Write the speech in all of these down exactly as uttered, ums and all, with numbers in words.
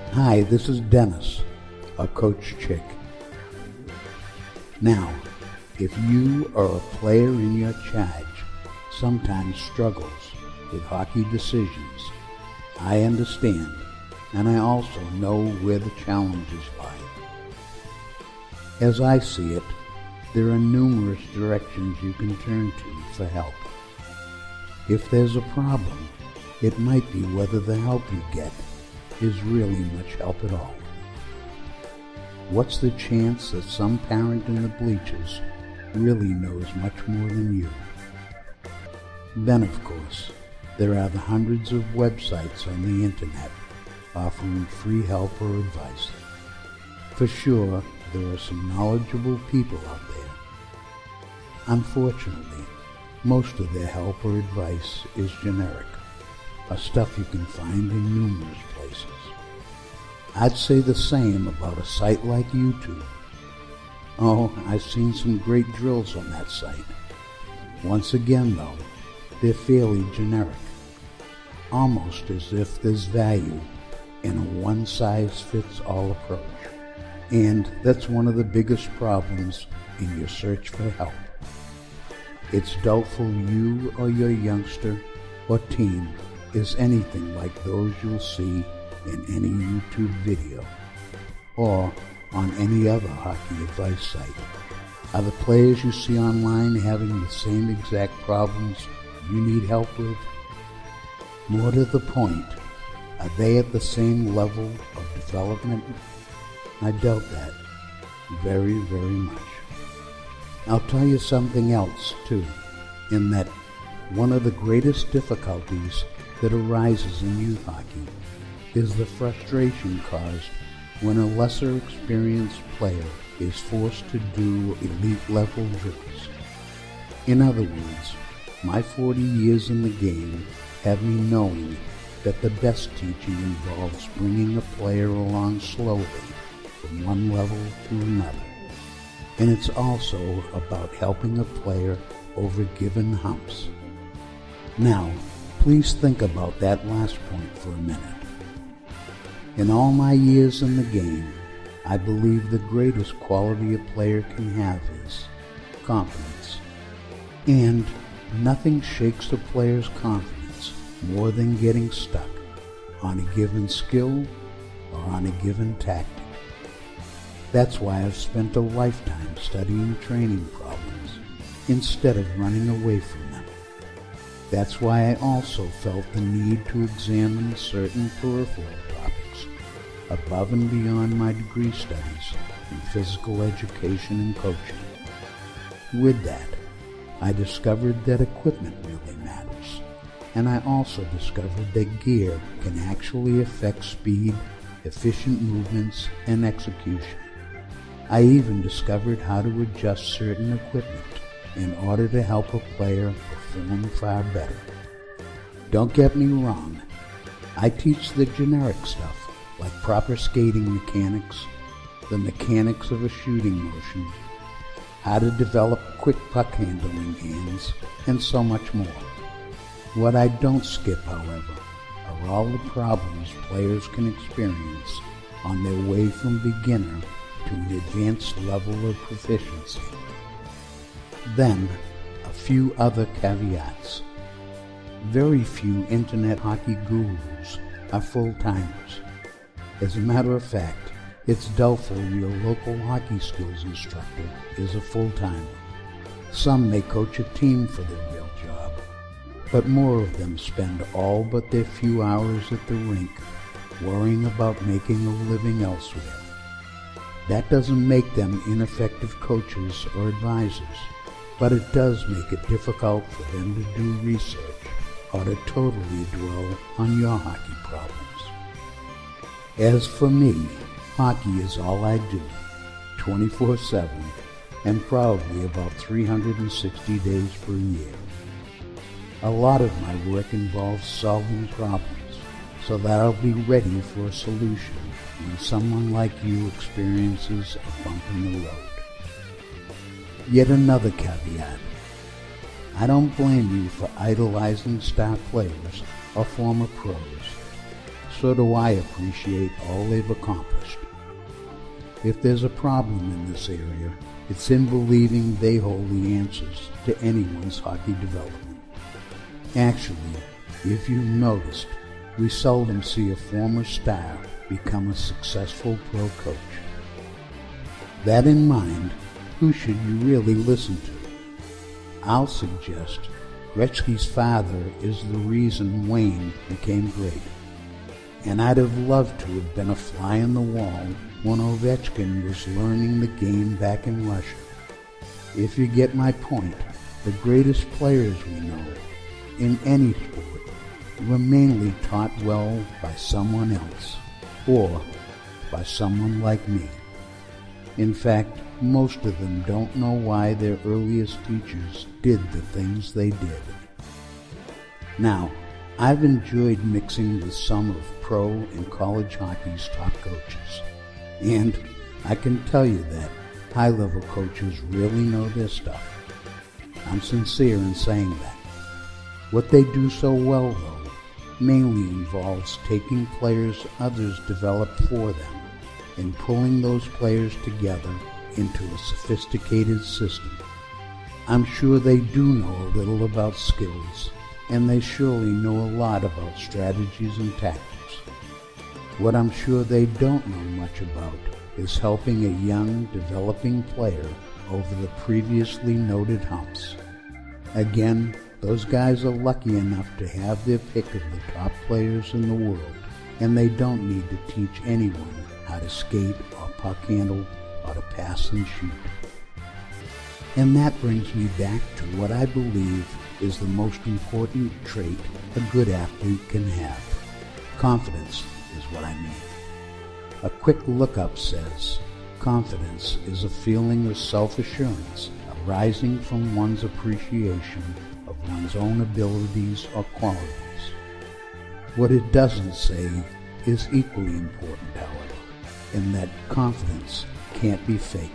Hi, this is Dennis, a Coach Chick. Now, if you or a player in your charge sometimes struggles with hockey decisions, I understand, and I also know where the challenges lie. As I see it, there are numerous directions you can turn to for help. If there's a problem, it might be whether the help you get is really much help at all. What's the chance that some parent in the bleachers really knows much more than you? Then, of course, there are the hundreds of websites on the internet offering free help or advice. For sure, there are some knowledgeable people out there. Unfortunately, most of their help or advice is generic, or stuff you can find in numerous places. I'd say the same about a site like YouTube. Oh, I've seen some great drills on that site. Once again, though, they're fairly generic, almost as if there's value in a one-size-fits-all approach. And that's one of the biggest problems in your search for help. It's doubtful you or your youngster or team is anything like those you'll see in any YouTube video or on any other hockey advice site. Are the players you see online having the same exact problems you need help with? More to the point, are they at the same level of development? I doubt that very, very much. I'll tell you something else, too, in that one of the greatest difficulties that arises in youth hockey is the frustration caused when a lesser experienced player is forced to do elite-level drills. In other words, my forty years in the game have me knowing that the best teaching involves bringing a player along slowly from one level to another. And it's also about helping a player over given humps. Now, please think about that last point for a minute. In all my years in the game, I believe the greatest quality a player can have is confidence. And nothing shakes a player's confidence more than getting stuck on a given skill or on a given tactic. That's why I've spent a lifetime studying training problems instead of running away from them. That's why I also felt the need to examine certain peripheral topics above and beyond my degree studies in physical education and coaching. With that, I discovered that equipment really matters, and I also discovered that gear can actually affect speed, efficient movements, and execution. I even discovered how to adjust certain equipment in order to help a player perform far better. Don't get me wrong, I teach the generic stuff like proper skating mechanics, the mechanics of a shooting motion, how to develop quick puck handling hands, and so much more. What I don't skip, however, are all the problems players can experience on their way from beginner to an advanced level of proficiency. Then, a few other caveats. Very few internet hockey gurus are full-timers. As a matter of fact, it's doubtful your local hockey skills instructor is a full-timer. Some may coach a team for their real job, but more of them spend all but their few hours at the rink worrying about making a living elsewhere. That doesn't make them ineffective coaches or advisors, but it does make it difficult for them to do research or to totally dwell on your hockey problems. As for me, hockey is all I do, twenty-four seven, and probably about three hundred sixty days per year. A lot of my work involves solving problems so that I'll be ready for a solution when someone like you experiences a bump in the road. Yet another caveat. I don't blame you for idolizing star players or former pros. so do I appreciate all they've accomplished. If there's a problem in this area, it's in believing they hold the answers to anyone's hockey development. Actually, if you've noticed, we seldom see a former star become a successful pro coach. That in mind, who should you really listen to? I'll suggest Gretzky's father is the reason Wayne became great. And I'd have loved to have been a fly on the wall when Ovechkin was learning the game back in Russia. If you get my point, the greatest players we know, in any sport, were mainly taught well by someone else, or by someone like me. In fact, most of them don't know why their earliest teachers did the things they did. Now, I've enjoyed mixing with some of pro and college hockey's top coaches, and I can tell you that high-level coaches really know their stuff. I'm sincere in saying that. What they do so well, though, mainly involves taking players others developed for them and pulling those players together into a sophisticated system. I'm sure they do know a little about skills, and they surely know a lot about strategies and tactics. What I'm sure they don't know much about is helping a young, developing player over the previously noted humps. Again, those guys are lucky enough to have their pick of the top players in the world, and they don't need to teach anyone how to skate or puck handle or to pass and shoot. And that brings me back to what I believe is the most important trait a good athlete can have. Confidence is what I mean. A quick look-up says, confidence is a feeling of self-assurance arising from one's appreciation of one's own abilities or qualities. What it doesn't say is equally important, however, in that confidence can't be faked.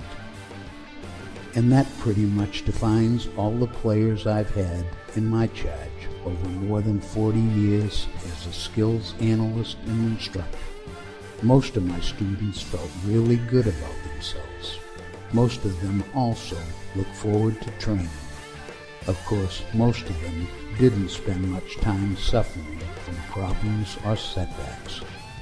And that pretty much defines all the players I've had in my charge over more than forty years as a skills analyst and instructor. Most of my students felt really good about themselves. Most of them also look forward to training. Of course, most of them didn't spend much time suffering from problems or setbacks.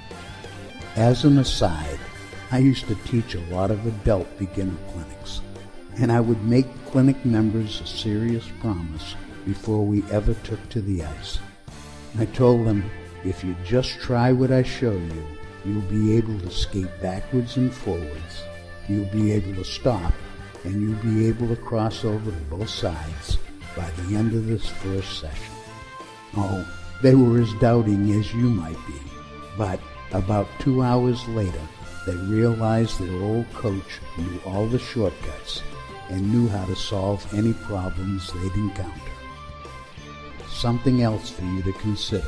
As an aside, I used to teach a lot of adult beginner clinics, and I would make clinic members a serious promise before we ever took to the ice. I told them, if you just try what I show you, you'll be able to skate backwards and forwards, you'll be able to stop, and you'll be able to cross over to both sides by the end of this first session. Oh, they were as doubting as you might be, but about two hours later, they realized their old coach knew all the shortcuts and knew how to solve any problems they'd encounter. Something else for you to consider.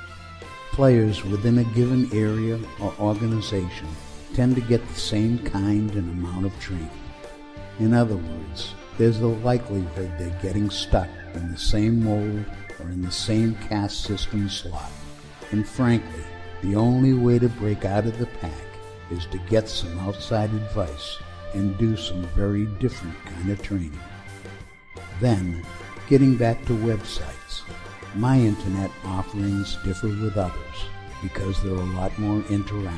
Players within a given area or organization tend to get the same kind and amount of training. In other words, there's the likelihood they're getting stuck in the same mold or in the same caste system slot. And frankly, the only way to break out of the pack is to get some outside advice and do some very different kind of training. Then, getting back to websites, my internet offerings differ with others because they're a lot more interactive.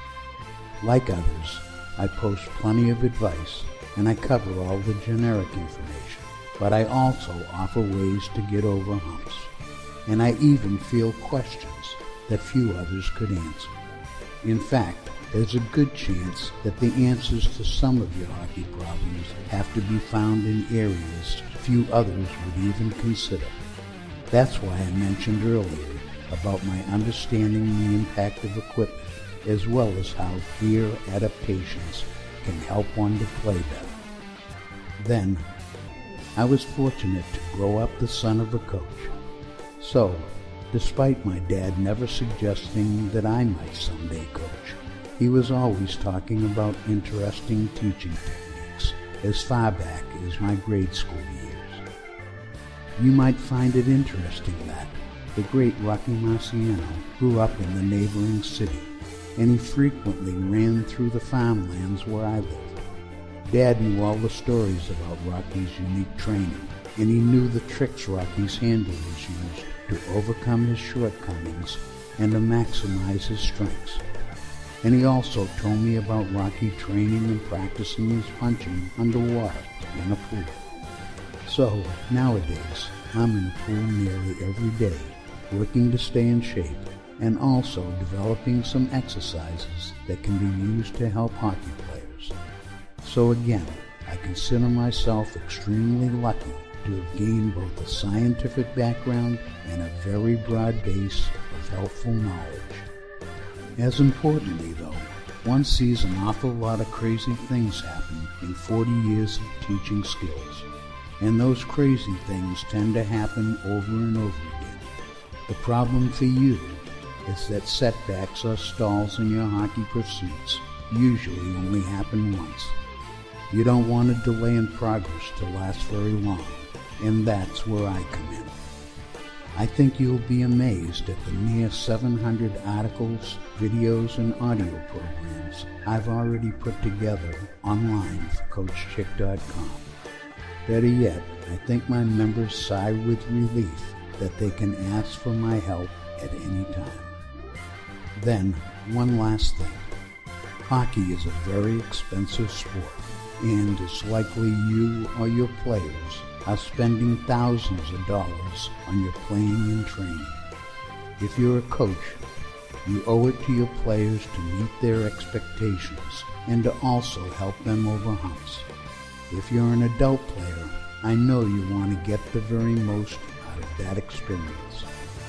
Like others, I post plenty of advice and I cover all the generic information, but I also offer ways to get over humps, and I even field questions that few others could answer. In fact, there's a good chance that the answers to some of your hockey problems have to be found in areas few others would even consider. That's why I mentioned earlier about my understanding the impact of equipment, as well as how gear adaptations can help one to play better. Then, I was fortunate to grow up the son of a coach. So, despite my dad never suggesting that I might someday coach, he was always talking about interesting teaching techniques as far back as my grade school years. You might find it interesting that, The great Rocky Marciano grew up in the neighboring city, and he frequently ran through the farmlands where I lived. Dad knew all the stories about Rocky's unique training, and he knew the tricks Rocky's handlers used to overcome his shortcomings and to maximize his strengths. And he also told me about Rocky training and practicing his punching underwater in a pool. So, nowadays, I'm in a pool nearly every day, working to stay in shape, and also developing some exercises that can be used to help hockey players. So again, I consider myself extremely lucky to have gained both a scientific background and a very broad base of helpful knowledge. As importantly though, one sees an awful lot of crazy things happen in forty years of teaching skills, and those crazy things tend to happen over and over again. The problem for you is that setbacks or stalls in your hockey pursuits usually only happen once. You don't want a delay in progress to last very long, and that's where I come in. I think you'll be amazed at the near seven hundred articles, videos, and audio programs I've already put together online for Coach Chick dot com. Better yet, I think my members sigh with relief that they can ask for my help at any time. Then, one last thing. Hockey is a very expensive sport, and it's likely you or your players are spending thousands of dollars on your playing and training. If you're a coach, you owe it to your players to meet their expectations and to also help them over humps. If you're an adult player, I know you want to get the very most out of that experience.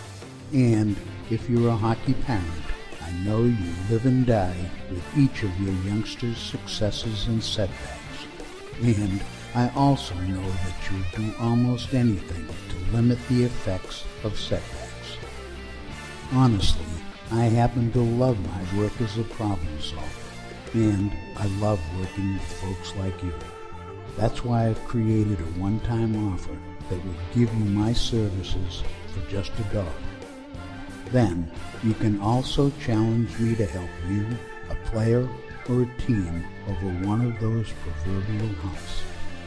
And if you're a hockey parent, I know you live and die with each of your youngsters' successes and setbacks. And I also know that you'll do almost anything to limit the effects of setbacks. Honestly, I happen to love my work as a problem solver, and I love working with folks like you. That's why I've created a one-time offer that will give you my services for just a dollar. Then, you can also challenge me to help you, a player, or a team over one of those proverbial humps.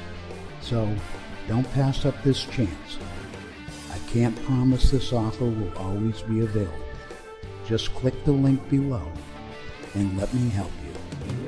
So, don't pass up this chance. I can't promise this offer will always be available. Just click the link below and let me help you.